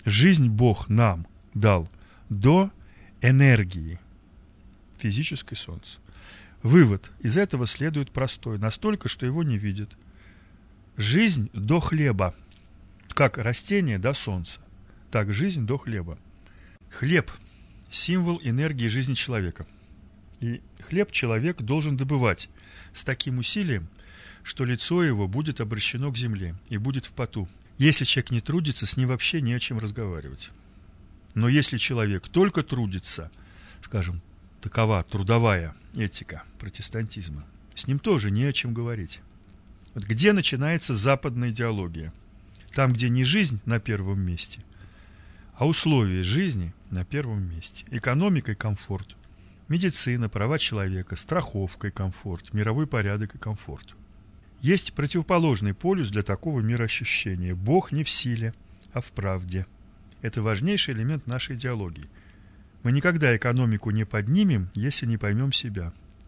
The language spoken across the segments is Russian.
Жизнь Бог нам дал до энергии физической Солнца. Вывод из этого следует простой, настолько, что его не видят. Жизнь до хлеба, как растение до Солнца, так жизнь до хлеба. Хлеб – символ энергии жизни человека. И хлеб человек должен добывать с таким усилием, что лицо его будет обращено к земле и будет в поту. Если человек не трудится, с ним вообще не о чем разговаривать. Но если человек только трудится, скажем, такова трудовая этика протестантизма, с ним тоже не о чем говорить. Вот где начинается западная идеология? Там, где не жизнь на первом месте, а условия жизни на первом месте. Экономика и комфорт, медицина, права человека, страховка и комфорт, мировой порядок и комфорт. Есть противоположный полюс для такого мироощущения. Бог не в силе, а в правде. Это важнейший элемент нашей идеологии. Мы никогда экономику не поднимем, если не поймем себя.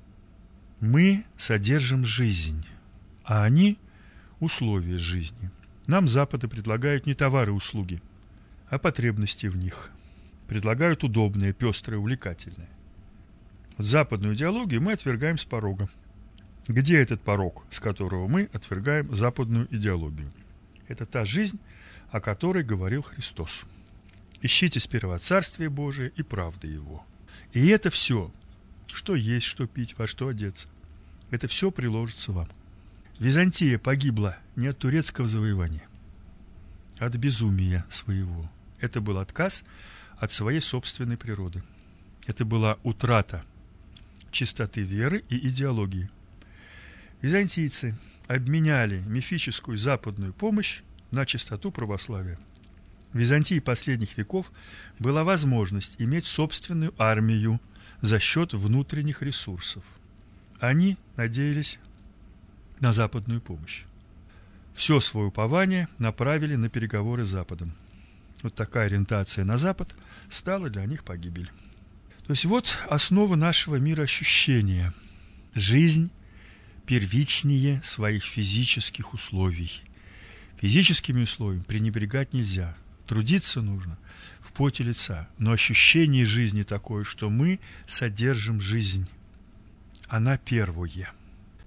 Мы содержим жизнь, а они – условия жизни. Нам Запады предлагают не товары и услуги, а потребности в них. Предлагают удобное, пестрое, увлекательное. Западную идеологию мы отвергаем с порога. Где этот порог, с которого мы отвергаем западную идеологию? Это та жизнь, о которой говорил Христос. Ищите сперва Царствие Божие и правды Его. И это все, что есть, что пить, во что одеться, это все приложится вам. Византия погибла не от турецкого завоевания, а от безумия своего. Это был отказ от своей собственной природы. Это была утрата чистоты веры и идеологии. Византийцы обменяли мифическую западную помощь на чистоту православия. В Византии последних веков была возможность иметь собственную армию за счет внутренних ресурсов. Они надеялись на западную помощь. Все свое упование направили на переговоры с Западом. Вот такая ориентация на Запад стала для них погибель. То есть вот основа нашего мироощущения. Жизнь первичнее своих физических условий. Физическими условиями пренебрегать нельзя. Трудиться нужно в поте лица. Но ощущение жизни такое, что мы содержим жизнь. Она первое.